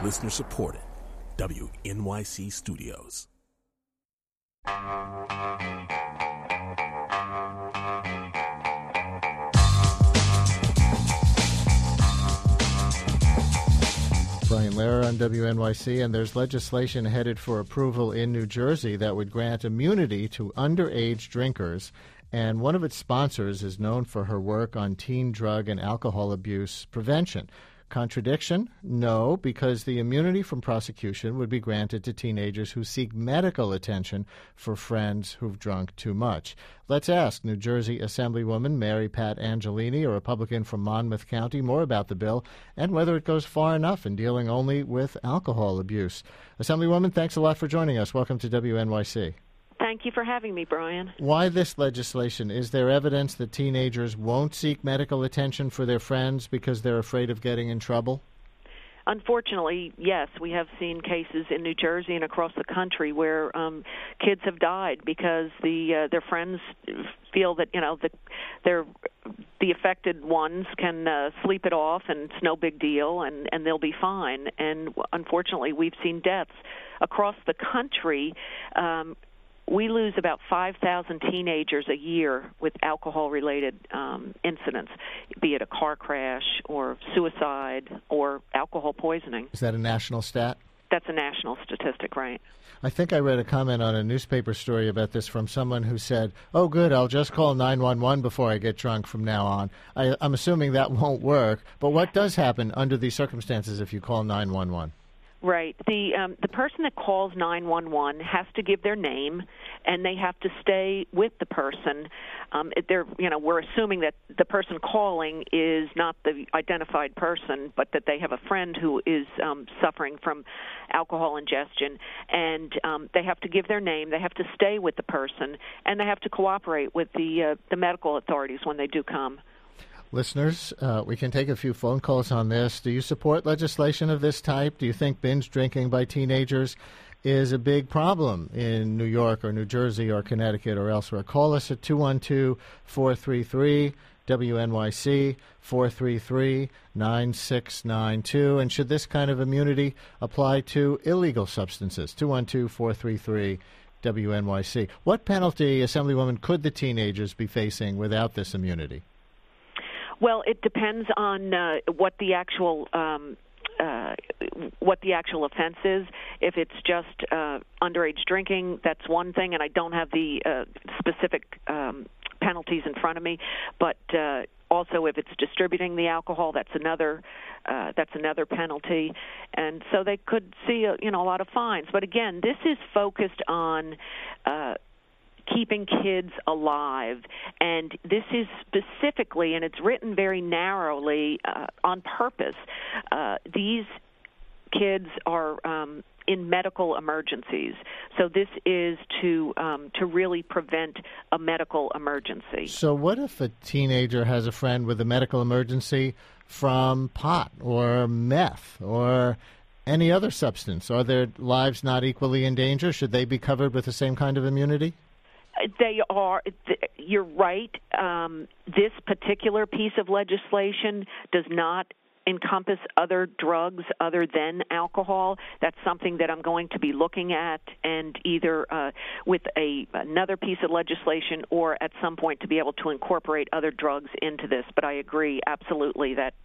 Listener supported. WNYC Studios. Brian Lehrer on WNYC, and there's legislation headed for approval in New Jersey that would grant immunity to underage drinkers, and one of its sponsors is known for her work on teen drug and alcohol abuse prevention. Contradiction? No, because the immunity from prosecution would be granted to teenagers who seek medical attention for friends who've drunk too much. Let's ask New Jersey Assemblywoman Mary Pat Angelini, a Republican from Monmouth County, more about the bill and whether it goes far enough in dealing only with alcohol abuse. Assemblywoman, thanks a lot for joining us. Welcome to WNYC. Thank you for having me, Brian. Why this legislation? Is there evidence that teenagers won't seek medical attention for their friends because they're afraid of getting in trouble? Unfortunately, yes, we have seen cases in New Jersey and across the country where kids have died because their friends feel that the affected ones can sleep it off and it's no big deal and they'll be fine. And unfortunately, we've seen deaths across the country. We lose about 5,000 teenagers a year with alcohol-related incidents, be it a car crash or suicide or alcohol poisoning. Is that a national stat? That's a national statistic, right? I think I read a comment on a newspaper story about this from someone who said, oh, good, I'll just call 911 before I get drunk from now on. I'm assuming that won't work, but what does happen under these circumstances if you call 911? Right. The person that calls 911 has to give their name, and they have to stay with the person. We're assuming that the person calling is not the identified person, but that they have a friend who is suffering from alcohol ingestion, and they have to give their name. They have to stay with the person, and they have to cooperate with the medical authorities when they do come. Listeners, we can take a few phone calls on this. Do you support legislation of this type? Do you think binge drinking by teenagers is a big problem in New York or New Jersey or Connecticut or elsewhere? Call us at 212-433-WNYC, 433-9692. And should this kind of immunity apply to illegal substances? 212-433-WNYC. What penalty, Assemblywoman, could the teenagers be facing without this immunity? Well, it depends on what the actual offense is. If it's just underage drinking, that's one thing, and I don't have the specific penalties in front of me. But also, if it's distributing the alcohol, that's another penalty, and so they could see a lot of fines. But again, this is focused on keeping kids alive, and this is specifically, and it's written very narrowly on purpose. These kids are in medical emergencies, so this is to really prevent a medical emergency. So what if a teenager has a friend with a medical emergency from pot or meth or any other substance? Are their lives not equally in danger? Should they be covered with the same kind of immunity? They are. You're right. This particular piece of legislation does not encompass other drugs other than alcohol. That's something that I'm going to be looking at, and either with another piece of legislation or at some point to be able to incorporate other drugs into this. But I agree absolutely that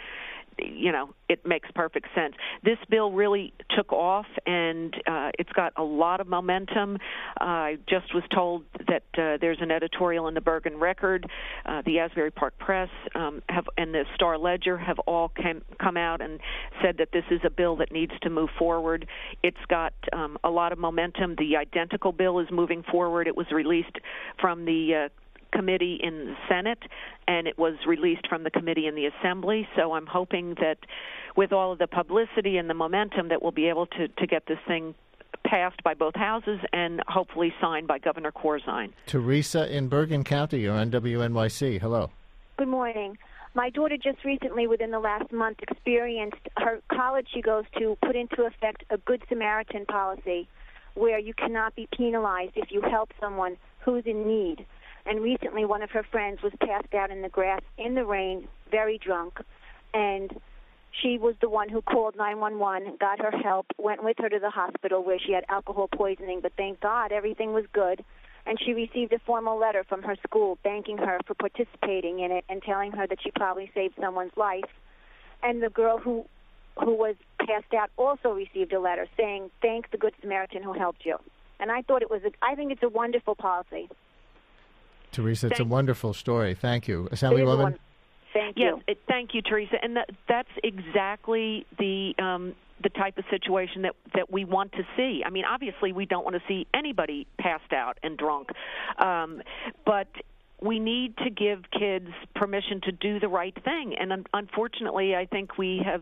it makes perfect sense. This bill really took off, and it's got a lot of momentum. I just was told that there's an editorial in the Bergen Record, the Asbury Park Press, and the Star Ledger have all come out and said that this is a bill that needs to move forward. It's got a lot of momentum. The identical bill is moving forward. It was released from the committee in the Senate, and it was released from the committee in the Assembly. So I'm hoping that with all of the publicity and the momentum that we'll be able to get this thing passed by both houses and hopefully signed by Governor Corzine. Teresa in Bergen County, you're on WNYC. Hello. Good morning. My daughter just recently, within the last month, experienced her college she goes to put into effect a Good Samaritan policy where you cannot be penalized if you help someone who's in need. And recently, one of her friends was passed out in the grass in the rain, very drunk, and she was the one who called 911, got her help, went with her to the hospital where she had alcohol poisoning, but thank God everything was good. And she received a formal letter from her school thanking her for participating in it and telling her that she probably saved someone's life. And the girl who was passed out also received a letter saying, thank the Good Samaritan who helped you. And I thought I think it's a wonderful policy. Teresa, it's a wonderful story. Thank you. Assemblywoman? Thank you. Yes, thank you, Teresa. And that's exactly the type of situation that we want to see. I mean, obviously, we don't want to see anybody passed out and drunk, but we need to give kids permission to do the right thing. And unfortunately, I think we have,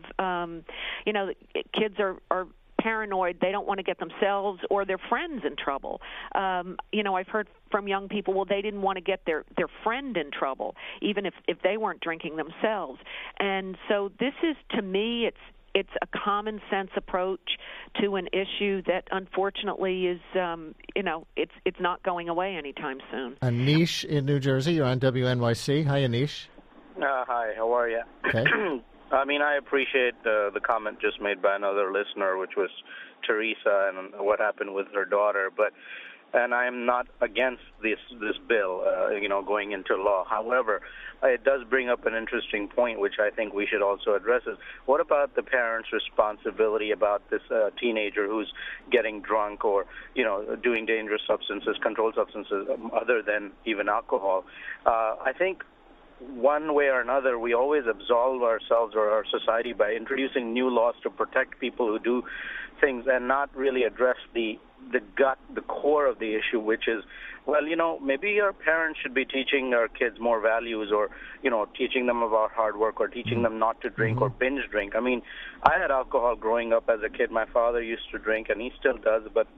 kids are paranoid. They don't want to get themselves or their friends in trouble. I've heard from young people, well, they didn't want to get their friend in trouble, even if they weren't drinking themselves. And so this is, to me, it's a common sense approach to an issue that unfortunately is, it's not going away anytime soon. Anish in New Jersey, you're on WNYC. Hi, Anish. Hi, how are you? Okay. I mean, I appreciate the comment just made by another listener, which was Teresa, and what happened with her daughter. And I am not against this bill, going into law. However, it does bring up an interesting point, which I think we should also address. Is what about the parents' responsibility about this teenager who's getting drunk or, doing dangerous substances, controlled substances, other than even alcohol? I think one way or another, we always absolve ourselves or our society by introducing new laws to protect people who do things and not really address the core of the issue, which is, maybe our parents should be teaching our kids more values or, teaching them about hard work or teaching them not to drink or binge drink. I mean, I had alcohol growing up as a kid. My father used to drink, and he still does, but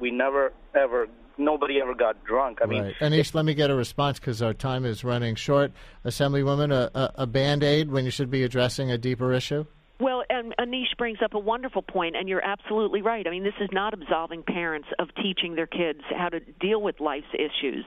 nobody ever got drunk. I mean, right. Anish, let me get a response because our time is running short. Assemblywoman, a Band-Aid when you should be addressing a deeper issue? Well, and Anish brings up a wonderful point, and you're absolutely right. I mean, this is not absolving parents of teaching their kids how to deal with life's issues.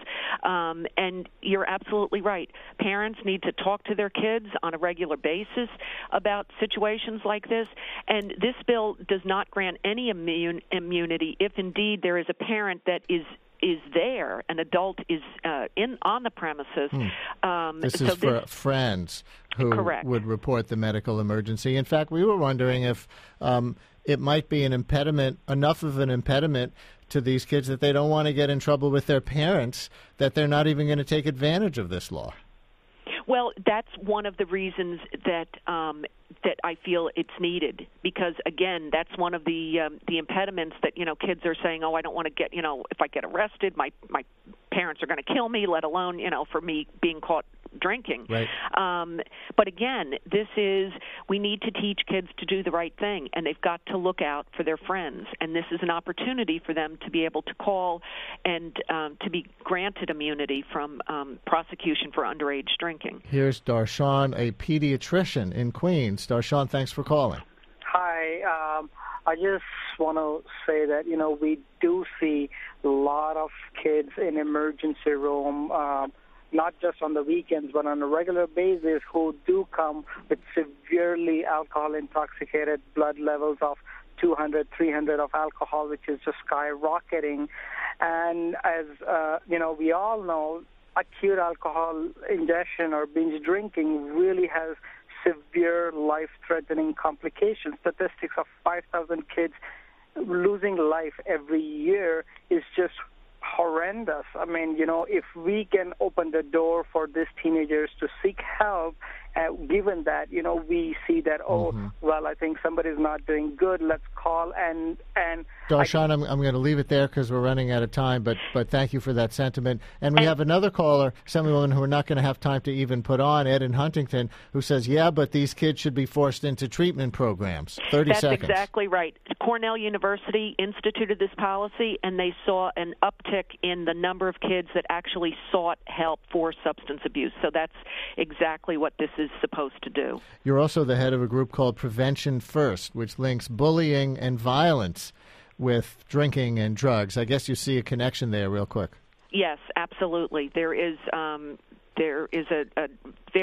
And you're absolutely right. Parents need to talk to their kids on a regular basis about situations like this. And this bill does not grant any immunity if indeed there is a parent that is there, an adult is on the premises. This is for friends who Correct. Would report the medical emergency. In fact, we were wondering if it might be enough of an impediment to these kids that they don't want to get in trouble with their parents, that they're not even going to take advantage of this law. Well, that's one of the reasons that I feel it's needed, because again, that's one of the impediments that kids are saying, oh, I don't want to get if I get arrested, my parents are going to kill me, let alone for me being caught drinking. Right. But again, we need to teach kids to do the right thing, and they've got to look out for their friends. And this is an opportunity for them to be able to call and to be granted immunity from prosecution for underage drinking. Here's Darshan, a pediatrician in Queens. Darshan, thanks for calling. Hi. I just want to say that, we do see a lot of kids in emergency room, not just on the weekends, but on a regular basis, who do come with severely alcohol-intoxicated blood levels of 200, 300 of alcohol, which is just skyrocketing. And as, we all know, acute alcohol ingestion or binge drinking really has severe life-threatening complications. Statistics of 5,000 kids losing life every year is just horrendous. I mean, if we can open the door for these teenagers to seek help, given that, we see that, I think somebody's not doing good, let's call and Darshan, I'm going to leave it there because we're running out of time, but thank you for that sentiment. And we have another caller, Assemblywoman, who we're not going to have time to even put on, Ed in Huntington, who says, yeah, but these kids should be forced into treatment programs. 30 seconds. That's exactly right. Cornell University instituted this policy, and they saw an uptick in the number of kids that actually sought help for substance abuse. So that's exactly what this is supposed to do. You're also the head of a group called Prevention First, which links bullying and violence with drinking and drugs. I guess you see a connection there real quick. Yes, absolutely. There is a very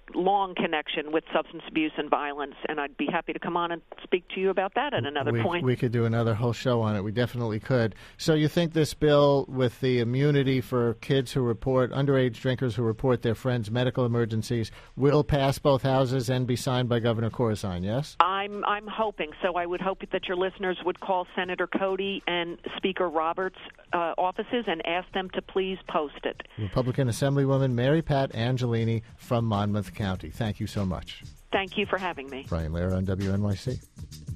long connection with substance abuse and violence, and I'd be happy to come on and speak to you about that at another point. We could do another whole show on it. We definitely could. So you think this bill with the immunity for kids who report, underage drinkers who report their friends' medical emergencies, will pass both houses and be signed by Governor Corzine, yes? I'm hoping so. I would hope that your listeners would call Senator Cody and Speaker Roberts' offices and ask them to please post it. Republican Assemblywoman Mary Pat Angelini from Monmouth County. Thank you so much. Thank you for having me. Brian Lehrer on WNYC.